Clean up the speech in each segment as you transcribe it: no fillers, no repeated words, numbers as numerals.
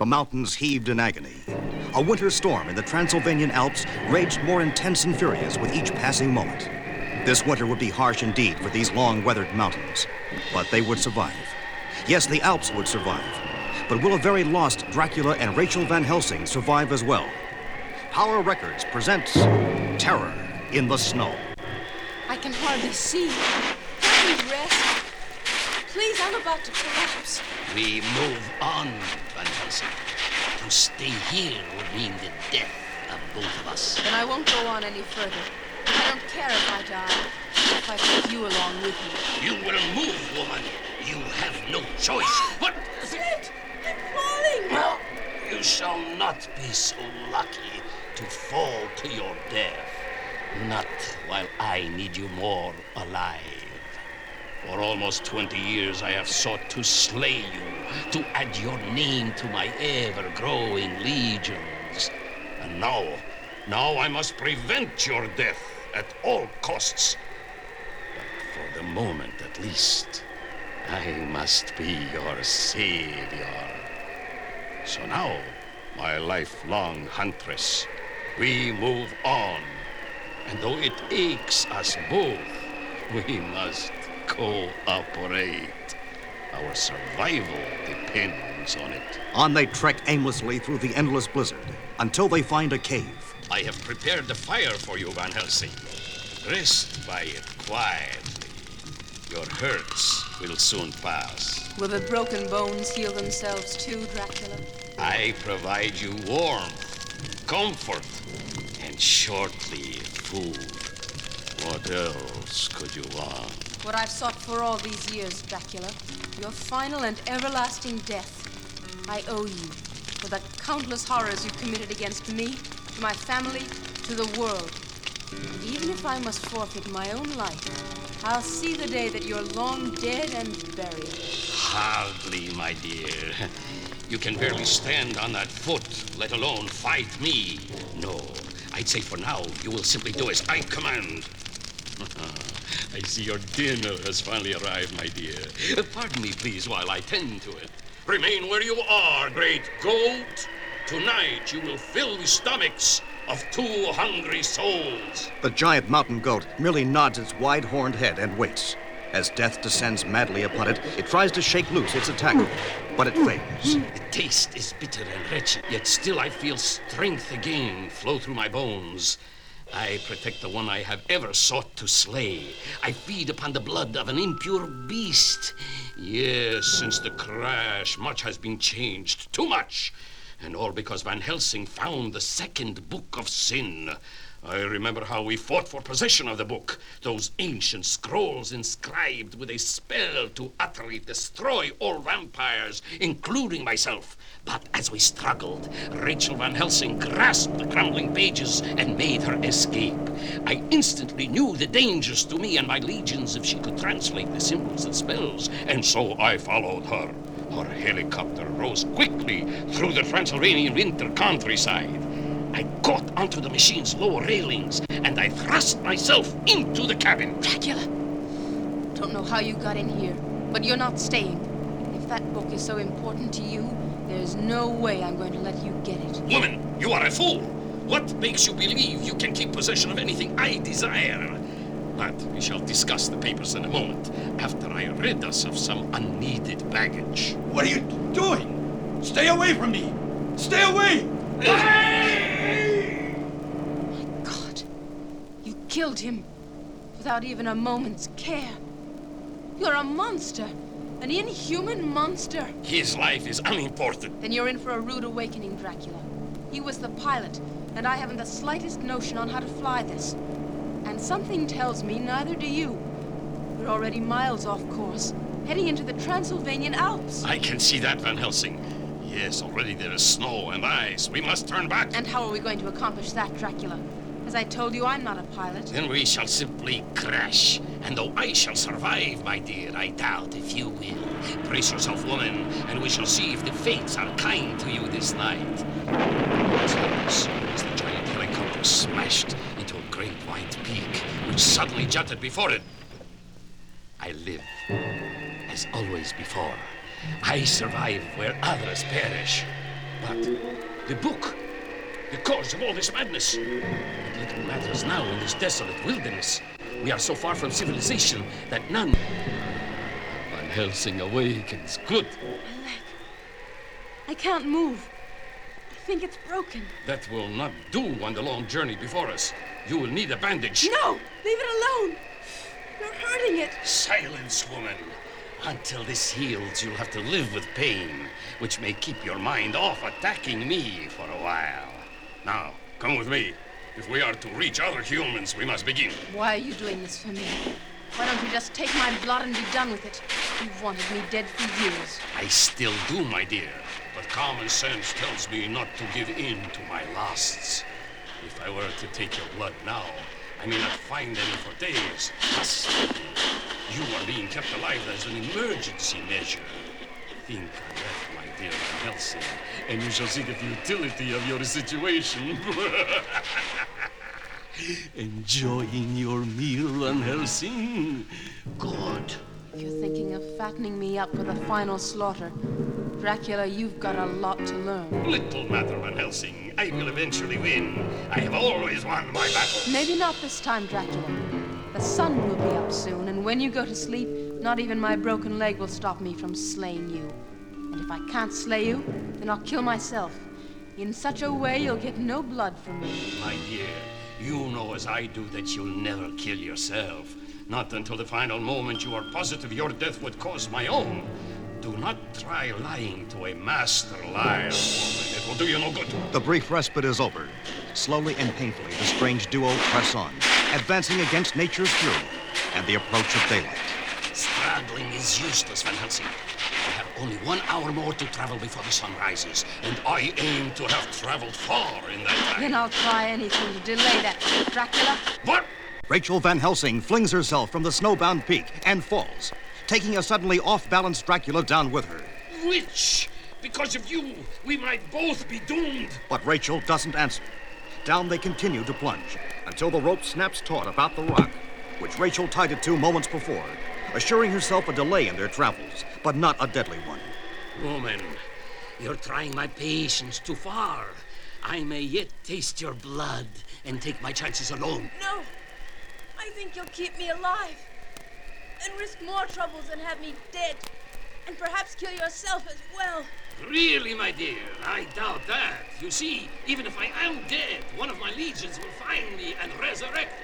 The mountains heaved in agony. A winter storm in the Transylvanian Alps raged more intense and furious with each passing moment. This winter would be harsh indeed for these long-weathered mountains, but they would survive. Yes, the Alps would survive. But will a very lost Dracula and Rachel Van Helsing survive as well? Power Records presents Terror in the Snow. I can hardly see. Please rest. Please, I'm about to collapse. We move on, Van Helsing. To stay here would mean the death of both of us. Then I won't go on any further. I don't care if I die, if I take you along with me. You will move, woman. You have no choice. What? Shit! I'm falling! No, you shall not be so lucky to fall to your death. Not while I need you more alive. For almost 20 years I have sought to slay you, to add your name to my ever-growing legions. And now I must prevent your death at all costs. But for the moment at least, I must be your savior. So now, my lifelong huntress, we move on. And though it aches us both, we must cooperate. Our survival depends on it. On they trek aimlessly through the endless blizzard until they find a cave. I have prepared the fire for you, Van Helsing. Rest by it quietly. Your hurts will soon pass. Will the broken bones heal themselves too, Dracula? I provide you warmth, comfort, and shortly food. What else could you want? What I've sought for all these years, Dracula. Your final and everlasting death. I owe you for the countless horrors you've committed against me, to my family, to the world. And even if I must forfeit my own life, I'll see the day that you're long dead and buried. Hardly, my dear. You can barely stand on that foot, let alone fight me. No, I'd say for now, you will simply do as I command. I see your dinner has finally arrived, my dear. Pardon me, please, while I tend to it. Remain where you are, great goat. Tonight you will fill the stomachs of 2 hungry souls. The giant mountain goat merely nods its wide-horned head and waits. As death descends madly upon it, it tries to shake loose its attacker, but it fails. The taste is bitter and wretched, yet still I feel strength again flow through my bones. I protect the one I have ever sought to slay. I feed upon the blood of an impure beast. Yes, since the crash, much has been changed. Too much. And all because Van Helsing found the second book of sin. I remember how we fought for possession of the book. Those ancient scrolls inscribed with a spell to utterly destroy all vampires, including myself. But as we struggled, Rachel Van Helsing grasped the crumbling pages and made her escape. I instantly knew the dangers to me and my legions if she could translate the symbols and spells, and so I followed her. Her helicopter rose quickly through the Transylvanian winter countryside. I caught onto the machine's lower railings, and I thrust myself into the cabin. Dracula! Don't know how you got in here, but you're not staying. If that book is so important to you, there's no way I'm going to let you get it. Woman, you are a fool! What makes you believe you can keep possession of anything I desire? But we shall discuss the papers in a moment, after I rid us of some unneeded baggage. What are you doing? Stay away from me! Stay away! My God. You killed him without even a moment's care. You're a monster. An inhuman monster. His life is unimportant. Then you're in for a rude awakening, Dracula. He was the pilot, and I haven't the slightest notion on how to fly this. And something tells me neither do you. We're already miles off course, heading into the Transylvanian Alps. I can see that, Van Helsing. Yes, already there is snow and ice. We must turn back. And how are we going to accomplish that, Dracula? As I told you, I'm not a pilot. Then we shall simply crash. And though I shall survive, my dear, I doubt if you will. Brace yourself, woman, and we shall see if the fates are kind to you this night. As the giant helicopter smashed into a great white peak, which suddenly jutted before it. I live, as always before. I survive where others perish. But the book, the cause of all this madness. What little matters now in this desolate wilderness. We are so far from civilization that none. Van Helsing awakens. Good. My leg. I can't move. I think it's broken. That will not do on the long journey before us. You will need a bandage. No! Leave it alone! You're hurting it. Silence, woman. Until this heals, you'll have to live with pain, which may keep your mind off attacking me for a while. Now, come with me. If we are to reach other humans, we must begin. Why are you doing this for me? Why don't you just take my blood and be done with it? You've wanted me dead for years. I still do, my dear. But common sense tells me not to give in to my lusts. If I were to take your blood now, I may not find any for days. Trust me. You are being kept alive as an emergency measure. Think on that, my dear Van Helsing, and you shall see the futility of your situation. Enjoying your meal, Van Helsing? Good. If you're thinking of fattening me up for the final slaughter, Dracula, you've got a lot to learn. Little matter, Van Helsing. I will eventually win. I have always won my battles. Maybe not this time, Dracula. The sun will be up soon, and when you go to sleep, not even my broken leg will stop me from slaying you. And if I can't slay you, then I'll kill myself. In such a way, you'll get no blood from me. My dear, you know as I do that you'll never kill yourself. Not until the final moment you are positive your death would cause my own. Do not try lying to a master liar, woman. It will do you no good. The brief respite is over. Slowly and painfully, the strange duo press on, advancing against nature's fury and the approach of daylight. Straggling is useless, Van Helsing. I have only 1 hour more to travel before the sun rises, and I aim to have traveled far in that time. Then I'll try anything to delay that, Dracula. What? Rachel Van Helsing flings herself from the snowbound peak and falls, taking a suddenly off-balance Dracula down with her. Witch! Because of you, we might both be doomed. But Rachel doesn't answer. Down they continue to plunge until the rope snaps taut about the rock, which Rachel tied it to moments before, assuring herself a delay in their travels, but not a deadly one. Woman, you're trying my patience too far. I may yet taste your blood and take my chances alone. No! I think you'll keep me alive and risk more troubles than have me dead, and perhaps kill yourself as well. Really, my dear, I doubt that. You see, even if I am dead, one of my legions will find me and resurrect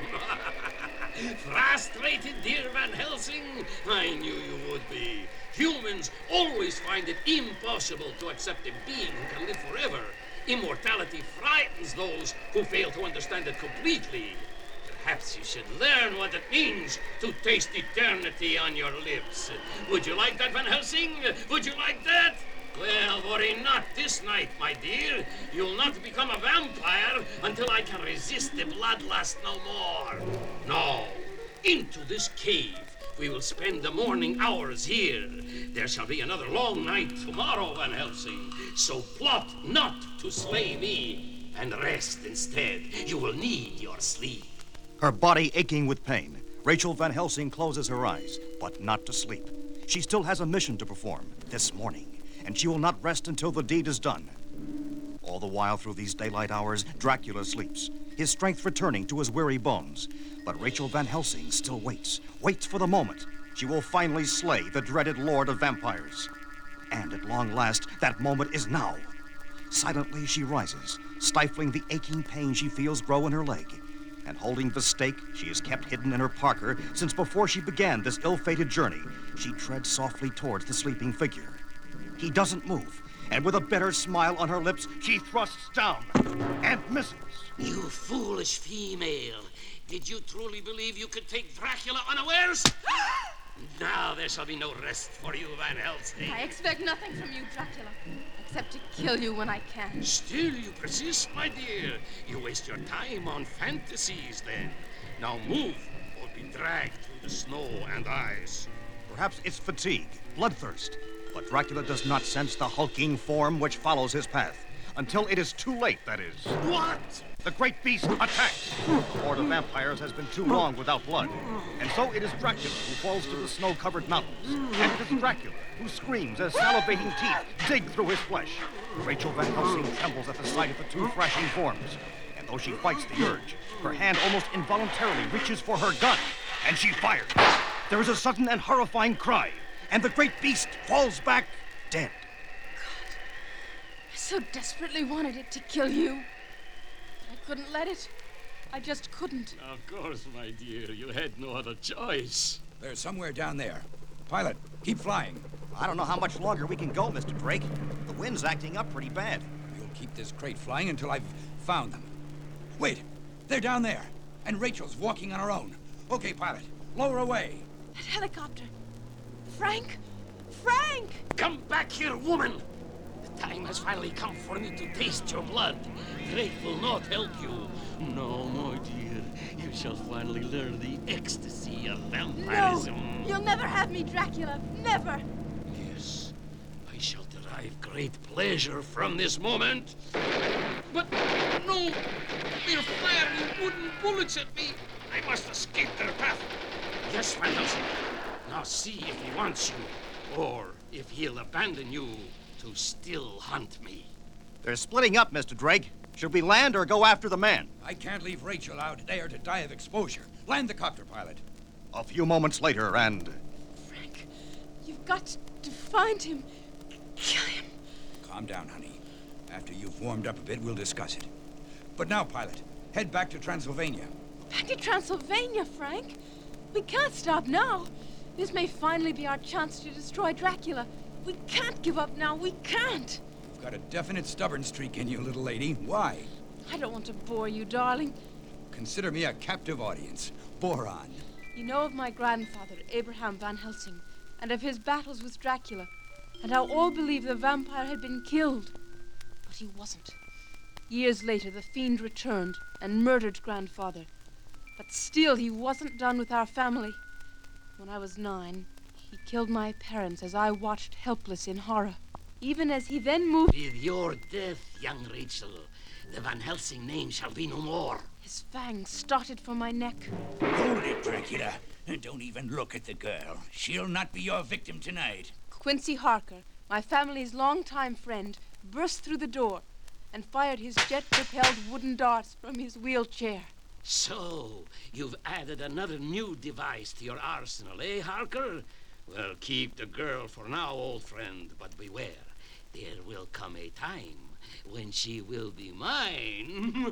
me. Frustrated, dear Van Helsing? I knew you would be. Humans always find it impossible to accept a being who can live forever. Immortality frightens those who fail to understand it completely. Perhaps you should learn what it means to taste eternity on your lips. Would you like that, Van Helsing? Would you like that? Well, worry not this night, my dear. You'll not become a vampire until I can resist the bloodlust no more. No, into this cave. We will spend the morning hours here. There shall be another long night tomorrow, Van Helsing. So plot not to slay me and rest instead. You will need your sleep. Her body aching with pain, Rachel Van Helsing closes her eyes, but not to sleep. She still has a mission to perform this morning, and she will not rest until the deed is done. All the while through these daylight hours, Dracula sleeps, his strength returning to his weary bones. But Rachel Van Helsing still waits for the moment she will finally slay the dreaded Lord of Vampires. And at long last, that moment is now. Silently she rises, stifling the aching pain she feels grow in her leg. And holding the stake she has kept hidden in her parka since before she began this ill-fated journey, she treads softly towards the sleeping figure. He doesn't move, and with a bitter smile on her lips, she thrusts down and misses. You foolish female. Did you truly believe you could take Dracula unawares? Now there shall be no rest for you, Van Helsing. I expect nothing from you, Dracula, except to kill you when I can. Still you persist, my dear. You waste your time on fantasies, then. Now move, or be dragged through the snow and ice. Perhaps it's fatigue, bloodthirst, but Dracula does not sense the hulking form which follows his path. Until it is too late, that is. What? The great beast attacks. The horde of vampires has been too long without blood. And so it is Dracula who falls to the snow-covered mountains. And it is Dracula who screams as salivating teeth dig through his flesh. Rachel Van Helsing trembles at the sight of the two thrashing forms. And though she fights the urge, her hand almost involuntarily reaches for her gun. And she fires. There is a sudden and horrifying cry. And the great beast falls back dead. I so desperately wanted it to kill you. I couldn't let it. I just couldn't. Of course, my dear. You had no other choice. They're somewhere down there. Pilot, keep flying. I don't know how much longer we can go, Mr. Drake. The wind's acting up pretty bad. You'll keep this crate flying until I've found them. Wait, they're down there. And Rachel's walking on her own. Okay, pilot, lower away. That helicopter. Frank! Frank! Come back here, woman! The time has finally come for me to taste your blood. Drake will not help you. No, my dear. You shall finally learn the ecstasy of vampirism. No! You'll never have me, Dracula. Never! Yes, I shall derive great pleasure from this moment. But no! They're firing wooden bullets at me. I must escape their path. Yes, Van Helsing. Now see if he wants you, or if he'll abandon you to still hunt me. They're splitting up, Mr. Drake. Should we land or go after the man? I can't leave Rachel out there to die of exposure. Land the copter, pilot. A few moments later, and... Frank, you've got to find him. Kill him. Calm down, honey. After you've warmed up a bit, we'll discuss it. But now, pilot, head back to Transylvania. Back to Transylvania, Frank? We can't stop now. This may finally be our chance to destroy Dracula. We can't give up now. We can't. You've got a definite stubborn streak in you, little lady. Why? I don't want to bore you, darling. Consider me a captive audience. Bore on. You know of my grandfather, Abraham Van Helsing, and of his battles with Dracula, and how all believed the vampire had been killed. But he wasn't. Years later, the fiend returned and murdered grandfather. But still, he wasn't done with our family. When I was 9, he killed my parents as I watched helpless in horror. Even as he then moved... With your death, young Rachel, the Van Helsing name shall be no more. His fangs started from my neck. Hold it, Dracula. Don't even look at the girl. She'll not be your victim tonight. Quincy Harker, my family's longtime friend, burst through the door and fired his jet-propelled wooden darts from his wheelchair. So, you've added another new device to your arsenal, eh, Harker? Well, keep the girl for now, old friend, but beware. There will come a time when she will be mine.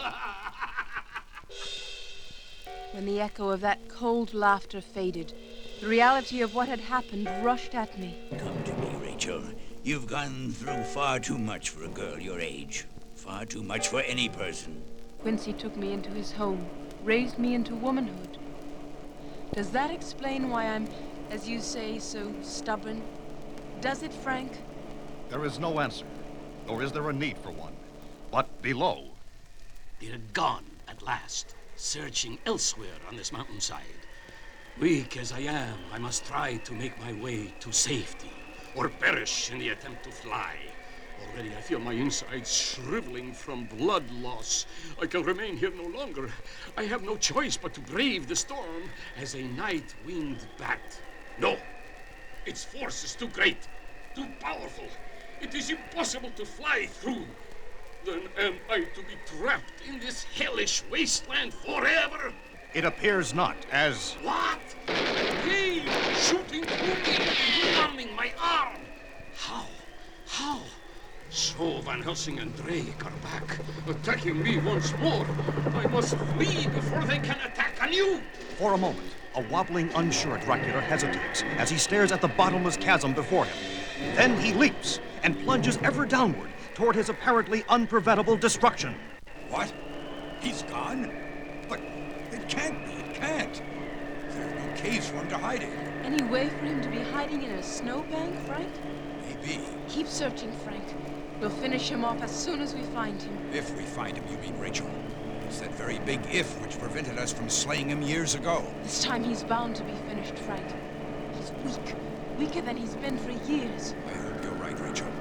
When the echo of that cold laughter faded, the reality of what had happened rushed at me. Come to me, Rachel. You've gone through far too much for a girl your age. Far too much for any person. Quincy took me into his home, raised me into womanhood. Does that explain why I'm, as you say, so stubborn? Does it, Frank? There is no answer, nor is there a need for one. But below... They're gone at last, searching elsewhere on this mountainside. Weak as I am, I must try to make my way to safety, or perish in the attempt to fly. Already I feel my insides shriveling from blood loss. I can remain here no longer. I have no choice but to brave the storm as a night-winged bat. No, its force is too great, too powerful. It is impossible to fly through. Then am I to be trapped in this hellish wasteland forever? It appears not, as... What? Hey, shooting through me, numbing my arm. How? How? So Van Helsing and Drake are back, attacking me once more. I must flee before they can attack anew. For a moment, a wobbling, unsure Dracula hesitates as he stares at the bottomless chasm before him. Then he leaps and plunges ever downward toward his apparently unpreventable destruction. What? He's gone? But it can't be. It can't. There's no caves for him to hide in. Any way for him to be hiding in a snowbank, Frank? Maybe. Keep searching, Frank. We'll finish him off as soon as we find him. If we find him, you mean, Rachel? It's that very big if which prevented us from slaying him years ago. This time he's bound to be finished, Frank. He's weak. Weaker than he's been for years. I hope you're right, Rachel.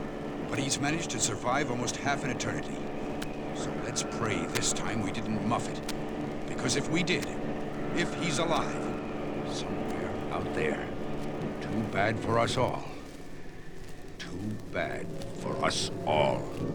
But he's managed to survive almost half an eternity. So let's pray this time we didn't muff it. Because if we did, if he's alive, somewhere out there, too bad for us all. Too bad for us all.